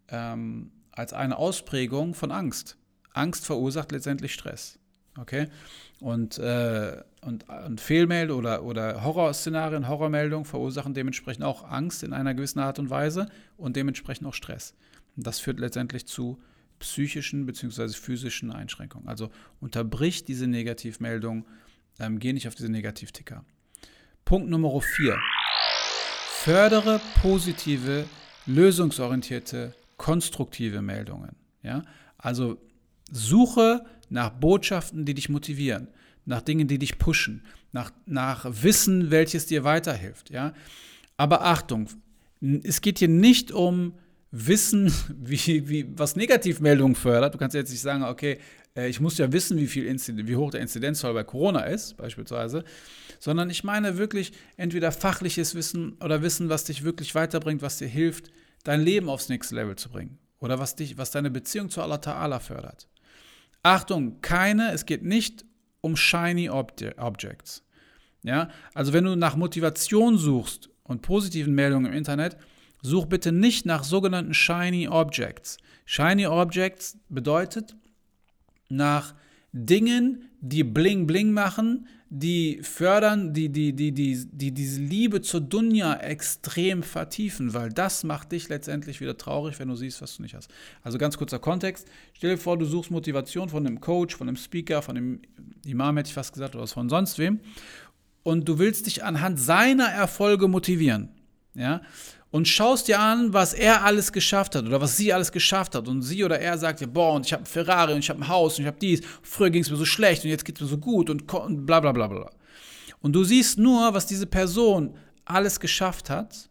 Ausprägung von Angst. Angst verursacht letztendlich Stress. Okay? Und Fehlmeldungen oder Horrorszenarien, Horrormeldungen verursachen dementsprechend auch Angst in einer gewissen Art und Weise und dementsprechend auch Stress. Und das führt letztendlich zu psychischen bzw. physischen Einschränkungen. Also unterbrich diese Negativmeldung, geh nicht auf diese Negativticker. Punkt Nummer 4. Fördere positive, lösungsorientierte, konstruktive Meldungen. Ja? Also suche nach Botschaften, die dich motivieren, nach Dingen, die dich pushen, nach Wissen, welches dir weiterhilft. Ja? Aber Achtung, es geht hier nicht um Wissen, was Negativmeldungen fördert. Du kannst jetzt nicht sagen, okay, ich muss ja wissen, wie hoch der Inzidenzfall bei Corona ist, beispielsweise, sondern ich meine wirklich entweder fachliches Wissen oder Wissen, was dich wirklich weiterbringt, was dir hilft, dein Leben aufs nächste Level zu bringen oder was deine Beziehung zu Allah Ta'ala fördert. Achtung, es geht nicht um shiny Objects. Ja? Also wenn du nach Motivation suchst und positiven Meldungen im Internet, such bitte nicht nach sogenannten shiny Objects. Shiny Objects bedeutet nach Dingen, die bling bling machen, die fördern, die diese Liebe zur Dunya extrem vertiefen, weil das macht dich letztendlich wieder traurig, wenn du siehst, was du nicht hast. Also ganz kurzer Kontext, stell dir vor, du suchst Motivation von einem Coach, von einem Speaker, von einem Imam, hätte ich fast gesagt, oder von sonst wem, und du willst dich anhand seiner Erfolge motivieren, ja, und schaust dir an, was er alles geschafft hat oder was sie alles geschafft hat. Und sie oder er sagt dir, boah, und ich habe einen Ferrari und ich habe ein Haus und ich habe dies. Früher ging es mir so schlecht und jetzt geht es mir so gut und bla bla bla bla. Und du siehst nur, was diese Person alles geschafft hat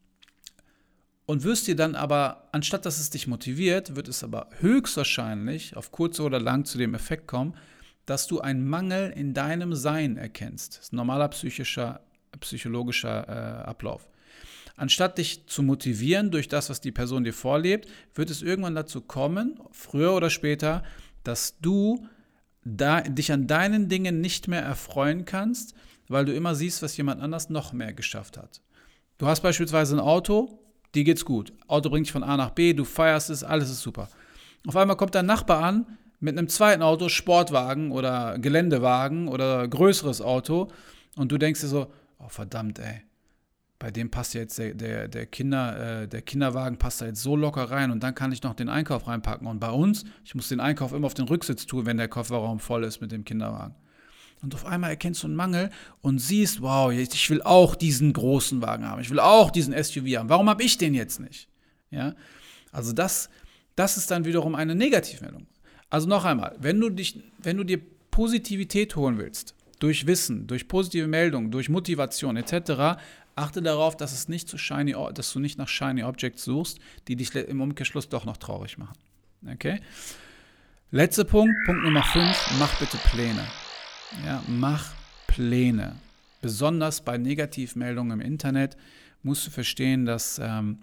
und wirst dir dann aber, anstatt dass es dich motiviert, wird es aber höchstwahrscheinlich auf kurz oder lang zu dem Effekt kommen, dass du einen Mangel in deinem Sein erkennst. Das ist ein normaler psychologischer Ablauf. anstatt dich zu motivieren durch das, was die Person dir vorlebt, wird es irgendwann dazu kommen, früher oder später, dass du dich an deinen Dingen nicht mehr erfreuen kannst, weil du immer siehst, was jemand anders noch mehr geschafft hat. Du hast beispielsweise ein Auto, dir geht's gut. Auto bringt dich von A nach B, du feierst es, alles ist super. Auf einmal kommt dein Nachbar an mit einem zweiten Auto, Sportwagen oder Geländewagen oder größeres Auto und du denkst dir so, oh verdammt ey, bei dem passt ja jetzt der Kinderwagen passt da jetzt so locker rein und dann kann ich noch den Einkauf reinpacken. Und bei uns, ich muss den Einkauf immer auf den Rücksitz tun, wenn der Kofferraum voll ist mit dem Kinderwagen. Und auf einmal erkennst du einen Mangel und siehst, wow, ich will auch diesen großen Wagen haben, ich will auch diesen SUV haben. Warum habe ich den jetzt nicht? Ja? Also das ist dann wiederum eine Negativmeldung. Also noch einmal, wenn du dir Positivität holen willst, durch Wissen, durch positive Meldungen, durch Motivation etc., achte darauf, dass du nicht nach Shiny Objects suchst, die dich im Umkehrschluss doch noch traurig machen. Okay? Letzter Punkt Nummer 5, mach bitte Pläne. Ja, mach Pläne. Besonders bei Negativmeldungen im Internet musst du verstehen, dass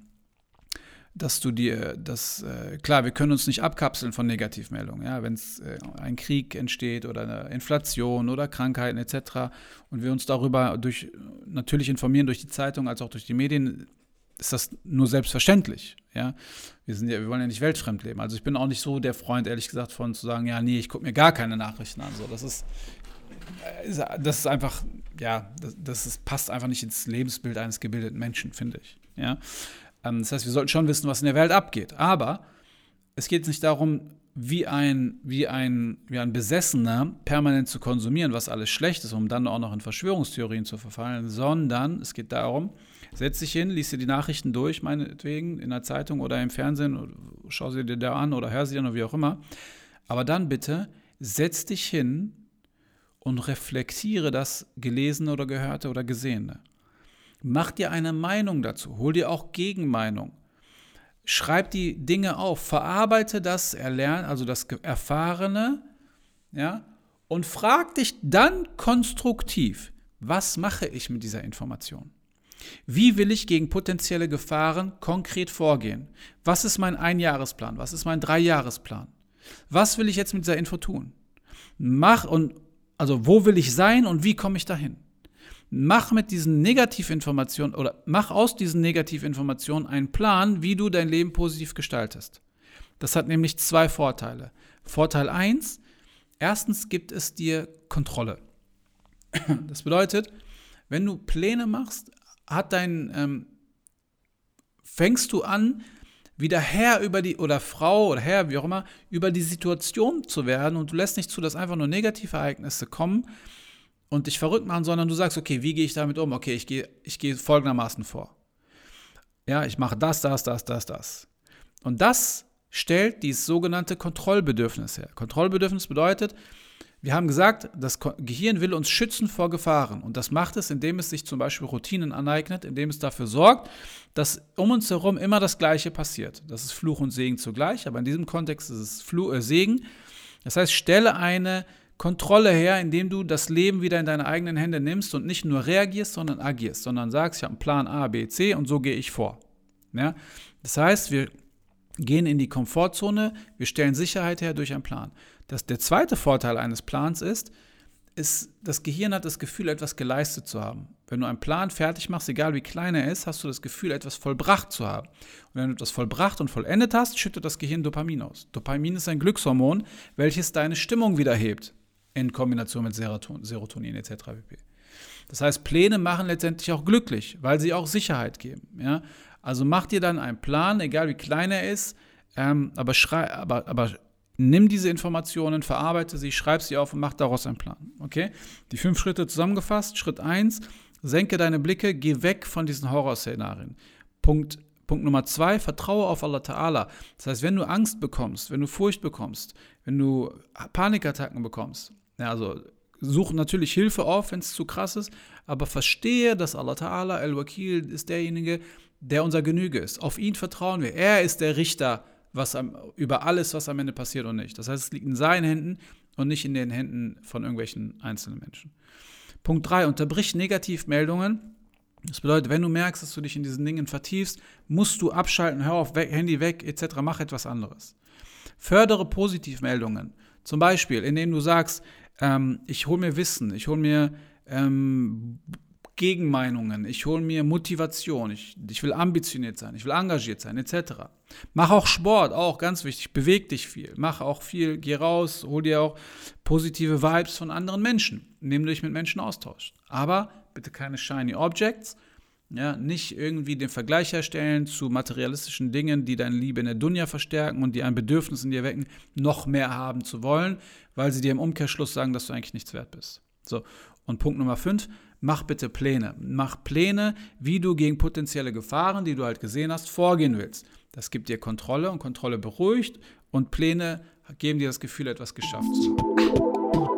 klar, wir können uns nicht abkapseln von Negativmeldungen. Ja, wenn es ein Krieg entsteht oder eine Inflation oder Krankheiten etc. und wir uns darüber natürlich informieren durch die Zeitung als auch durch die Medien, ist das nur selbstverständlich. Ja? Wir wollen ja nicht weltfremd leben. Also ich bin auch nicht so der Freund, ehrlich gesagt, von zu sagen, ja, nee, ich gucke mir gar keine Nachrichten an. So, das ist einfach, ja, passt einfach nicht ins Lebensbild eines gebildeten Menschen, finde ich. Ja? Das heißt, wir sollten schon wissen, was in der Welt abgeht. Aber es geht nicht darum, wie ein Besessener permanent zu konsumieren, was alles schlecht ist, um dann auch noch in Verschwörungstheorien zu verfallen, sondern es geht darum, setz dich hin, lies dir die Nachrichten durch, meinetwegen, in der Zeitung oder im Fernsehen, schau sie dir da an oder hör sie dir an oder wie auch immer. Aber dann bitte, setz dich hin und reflektiere das Gelesene oder Gehörte oder Gesehene. Mach dir eine Meinung dazu, hol dir auch Gegenmeinung. Schreib die Dinge auf, verarbeite das Erlernen, also das Erfahrene, ja, und frag dich dann konstruktiv, was mache ich mit dieser Information? Wie will ich gegen potenzielle Gefahren konkret vorgehen? Was ist mein Einjahresplan? Was ist mein Dreijahresplan? Was will ich jetzt mit dieser Info tun? Wo will ich sein und wie komme ich dahin? Mach aus diesen Negativinformationen einen Plan, wie du dein Leben positiv gestaltest. Das hat nämlich 2 Vorteile. Vorteil 1, erstens gibt es dir Kontrolle. Das bedeutet, wenn du Pläne machst, fängst du an, wieder Herr oder Frau oder Herr, wie auch immer, über die Situation zu werden und du lässt nicht zu, dass einfach nur Negativereignisse kommen und dich verrückt machen, sondern du sagst, okay, wie gehe ich damit um? Okay, ich gehe folgendermaßen vor. Ja, ich mache das. Und das stellt dieses sogenannte Kontrollbedürfnis her. Kontrollbedürfnis bedeutet, wir haben gesagt, das Gehirn will uns schützen vor Gefahren. Und das macht es, indem es sich zum Beispiel Routinen aneignet, indem es dafür sorgt, dass um uns herum immer das Gleiche passiert. Das ist Fluch und Segen zugleich, aber in diesem Kontext ist es Segen. Das heißt, stelle eine Kontrolle her, indem du das Leben wieder in deine eigenen Hände nimmst und nicht nur reagierst, sondern agierst, sondern sagst, ich habe einen Plan A, B, C und so gehe ich vor. Ja? Das heißt, wir gehen in die Komfortzone, wir stellen Sicherheit her durch einen Plan. Der zweite Vorteil eines Plans ist, das Gehirn hat das Gefühl, etwas geleistet zu haben. Wenn du einen Plan fertig machst, egal wie klein er ist, hast du das Gefühl, etwas vollbracht zu haben. Und wenn du das vollbracht und vollendet hast, schüttet das Gehirn Dopamin aus. Dopamin ist ein Glückshormon, welches deine Stimmung wieder hebt, in Kombination mit Serotonin etc. pp. Das heißt, Pläne machen letztendlich auch glücklich, weil sie auch Sicherheit geben. Ja? Also mach dir dann einen Plan, egal wie klein er ist, aber nimm diese Informationen, verarbeite sie, schreib sie auf und mach daraus einen Plan. Okay? Die 5 Schritte zusammengefasst. Schritt 1, senke deine Blicke, geh weg von diesen Horrorszenarien. Punkt Nummer 2, vertraue auf Allah Ta'ala. Das heißt, wenn du Angst bekommst, wenn du Furcht bekommst, wenn du Panikattacken bekommst, ja, also such natürlich Hilfe auf, wenn es zu krass ist, aber verstehe, dass Allah Ta'ala, Al-Wakil, ist derjenige, der unser Genüge ist. Auf ihn vertrauen wir. Er ist der Richter über alles, was am Ende passiert und nicht. Das heißt, es liegt in seinen Händen und nicht in den Händen von irgendwelchen einzelnen Menschen. Punkt 3, unterbrich Negativmeldungen Das bedeutet, wenn du merkst, dass du dich in diesen Dingen vertiefst, musst du abschalten, hör auf, Handy weg, etc., mach etwas anderes. Fördere Positivmeldungen. Zum Beispiel, indem du sagst, ich hole mir Wissen, ich hole mir Gegenmeinungen, ich hole mir Motivation, ich will ambitioniert sein, ich will engagiert sein, etc. Mach auch Sport, auch ganz wichtig, beweg dich viel, mach auch viel, geh raus, hol dir auch positive Vibes von anderen Menschen, indem du dich mit Menschen austauschst. Aber bitte keine shiny Objects, ja, nicht irgendwie den Vergleich herstellen zu materialistischen Dingen, die deine Liebe in der Dunya verstärken und die ein Bedürfnis in dir wecken, noch mehr haben zu wollen, weil sie dir im Umkehrschluss sagen, dass du eigentlich nichts wert bist. So, und Punkt Nummer 5, mach bitte Pläne. Mach Pläne, wie du gegen potenzielle Gefahren, die du halt gesehen hast, vorgehen willst. Das gibt dir Kontrolle und Kontrolle beruhigt und Pläne geben dir das Gefühl, etwas geschafft zu haben.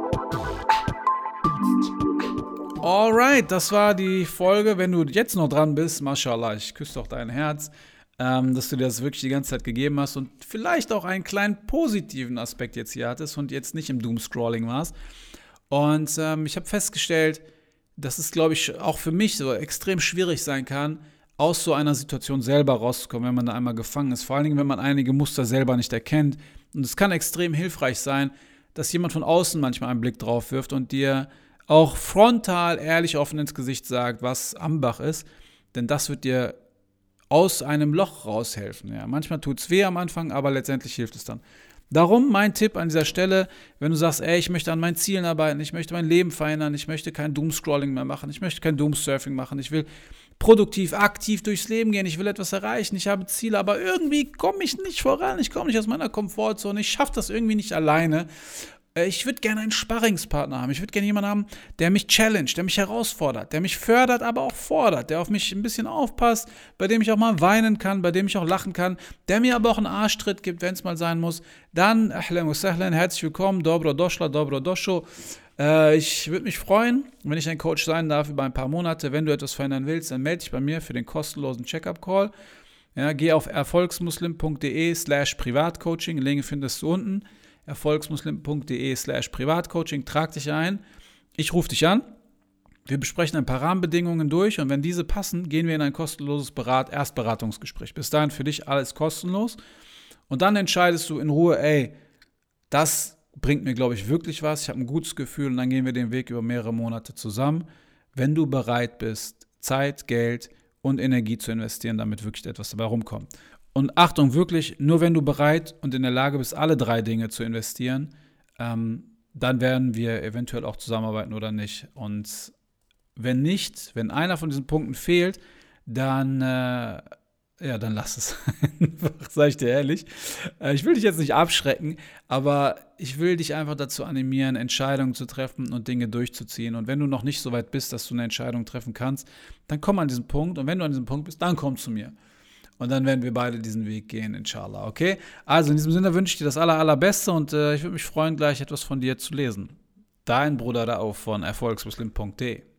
Alright, das war die Folge. Wenn du jetzt noch dran bist, mashallah, ich küsse doch dein Herz, dass du dir das wirklich die ganze Zeit gegeben hast und vielleicht auch einen kleinen positiven Aspekt jetzt hier hattest und jetzt nicht im Doomscrolling warst. Und ich habe festgestellt, dass es, glaube ich, auch für mich so extrem schwierig sein kann, aus so einer Situation selber rauszukommen, wenn man da einmal gefangen ist. Vor allen Dingen, wenn man einige Muster selber nicht erkennt. Und es kann extrem hilfreich sein, dass jemand von außen manchmal einen Blick drauf wirft und dir auch frontal, ehrlich, offen ins Gesicht sagt, was am Bach ist. Denn das wird dir aus einem Loch raushelfen. Ja, manchmal tut es weh am Anfang, aber letztendlich hilft es dann. Darum mein Tipp an dieser Stelle, wenn du sagst, ich möchte an meinen Zielen arbeiten, ich möchte mein Leben verändern, ich möchte kein Doomscrolling mehr machen, ich möchte kein Doomsurfing machen, ich will produktiv, aktiv durchs Leben gehen, ich will etwas erreichen, ich habe Ziele, aber irgendwie komme ich nicht voran, ich komme nicht aus meiner Komfortzone, ich schaffe das irgendwie nicht alleine. Ich würde gerne einen Sparringspartner haben. Ich würde gerne jemanden haben, der mich challenged, der mich herausfordert, der mich fördert, aber auch fordert, der auf mich ein bisschen aufpasst, bei dem ich auch mal weinen kann, bei dem ich auch lachen kann, der mir aber auch einen Arschtritt gibt, wenn es mal sein muss. Dann, ahlan wa sahlan, herzlich willkommen, dobro doshla, dobro dosho. Ich würde mich freuen, wenn ich dein Coach sein darf über ein paar Monate. Wenn du etwas verändern willst, dann melde dich bei mir für den kostenlosen Check-up-Call. Ja, geh auf erfolgsmuslim.de/Privatcoaching, Link findest du unten. erfolgsmuslim.de/Privatcoaching, trag dich ein, ich rufe dich an, wir besprechen ein paar Rahmenbedingungen durch und wenn diese passen, gehen wir in ein kostenloses Erstberatungsgespräch. Bis dahin für dich alles kostenlos und dann entscheidest du in Ruhe, das bringt mir, glaube ich, wirklich was, ich habe ein gutes Gefühl und dann gehen wir den Weg über mehrere Monate zusammen, wenn du bereit bist, Zeit, Geld und Energie zu investieren, damit wirklich etwas dabei rumkommt. Und Achtung, wirklich, nur wenn du bereit und in der Lage bist, alle 3 Dinge zu investieren, dann werden wir eventuell auch zusammenarbeiten oder nicht. Und wenn nicht, wenn einer von diesen Punkten fehlt, dann lass es einfach, sag ich dir ehrlich. Ich will dich jetzt nicht abschrecken, aber ich will dich einfach dazu animieren, Entscheidungen zu treffen und Dinge durchzuziehen. Und wenn du noch nicht so weit bist, dass du eine Entscheidung treffen kannst, dann komm an diesen Punkt. Und wenn du an diesem Punkt bist, dann komm zu mir. Und dann werden wir beide diesen Weg gehen, inshallah, okay? Also in diesem Sinne wünsche ich dir das Allerbeste und ich würde mich freuen, gleich etwas von dir zu lesen. Dein Bruder Rauf von erfolgsmuslim.de